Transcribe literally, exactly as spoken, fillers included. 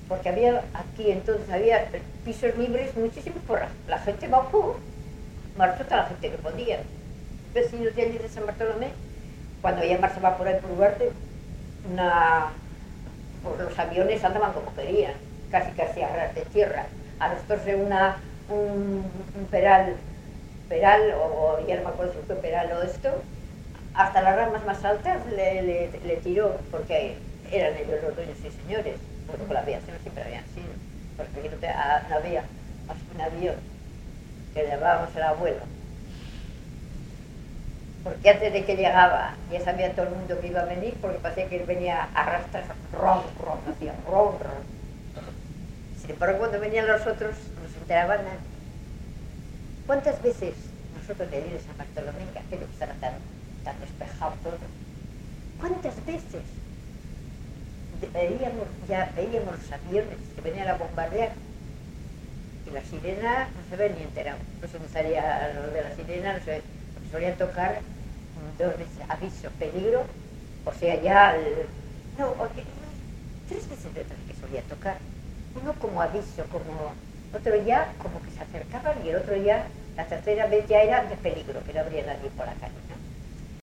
porque había aquí entonces había pisos libres muchísimos por la, la gente bajó, marchó toda la gente que podía. Vecinos de allí de San Bartolomé, cuando ya marchaba por ahí por Ugarte, una, por los aviones andaban como querían, casi casi a ras de tierra. A nosotros en una, un, un peral, peral o, o ya no me acuerdo si fue peral o esto, hasta las ramas más altas le, le, le tiró, porque eran ellos los dueños y señores. Bueno, con la aviación siempre habían sido, porque aquí no, te, a, no había más que un avión que llamábamos el abuelo. Porque antes de que llegaba ya sabía todo el mundo que iba a venir, porque parecía que él venía a arrastrar ron, ron, hacía ron, ron. Sin embargo, cuando venían los otros, nos enteraban nada. ¿Cuántas veces nosotros de allí de San Bartolomé, que aquello que estaba tan, tan despejado todo, cuántas veces veíamos, ya veíamos los aviones que venían a bombardear y la sirena no se ve ni enterado, no se me salía lo de la sirena, no se porque solían tocar dos veces aviso, peligro, o sea ya el, no, okay, tres veces de tres que solía tocar, uno como aviso, como otro ya como que se acercaban y el otro ya, la tercera vez ya era de peligro, que no habría nadie por la calle, ¿no?